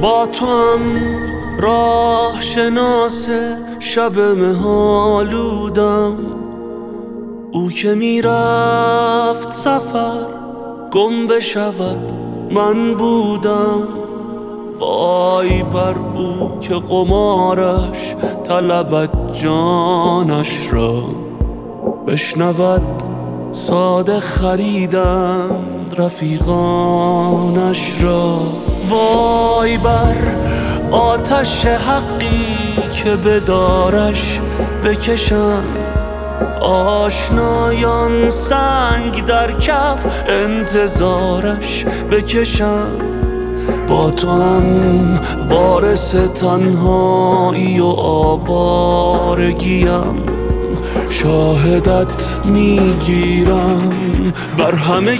با تو هم راه شناس شب مه‌آلودم، او که میرفت سفر گم بشود من بودم. وای بر او که قمارش طلبد جانش را، بشنود ساده خریدند رفیقانش را. وای بر آتش حقی که به دارش بکشند آشنایان، سنگ در کف انتظارش بکشند. با تو هم وارث تنهایی و آوارگیم، شاهدت میگیرم بر همه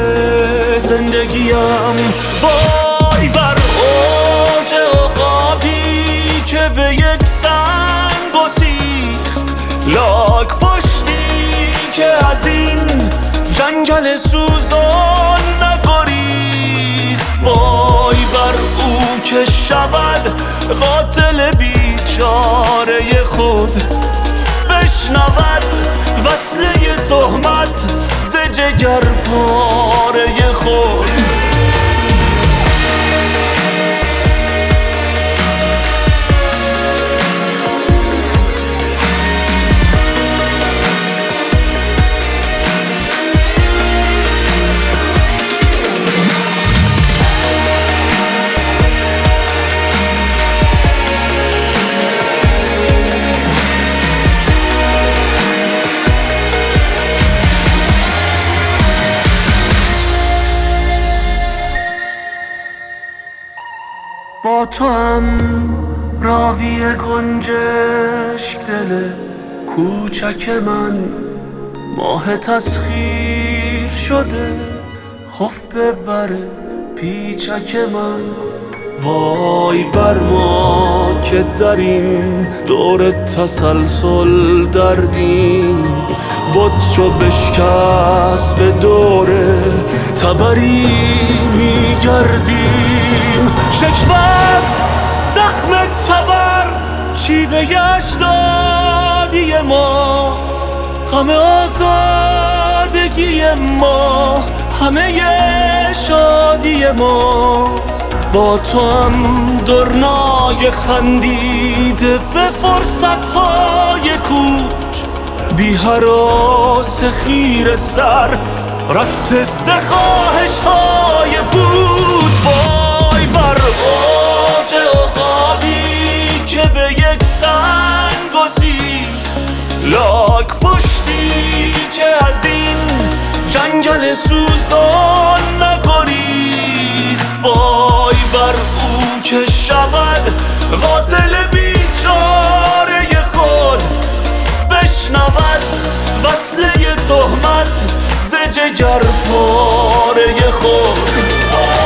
زندگیم. وای بر اوج عقابی که به یک سنگ گسیخت، لاک پشتی که از این جنگل سوزان نگریخت. وای بر او که شود قاتل بیچاره خود، بشنود وصله تهمت ز جگر پاره خود. با تو هم راوی گنجشک دل کوچک من، ماه تسخیر شده خفته بر پیچک من. وای بر ما که در این دور تسلسل دردیم، بت چو بشکست به دور تبری میگردیم. شکوست زخم تبر شیوه اجدادی ماست، غم آزادگی ما همه شادی ماست. با تو هم درنای خندیده به فرصتهای کوچ، بی هراس خیر سر رسته ز خواهش‌های بود. وای بر اوج عقابی که به یک سنگ گسیخت، لاک پشتی که از این جنگل سوزان نگریخت. وای بر او که شود قاتل بیچاره خود، بشنود وصله تهمت ز جگر پاره خود.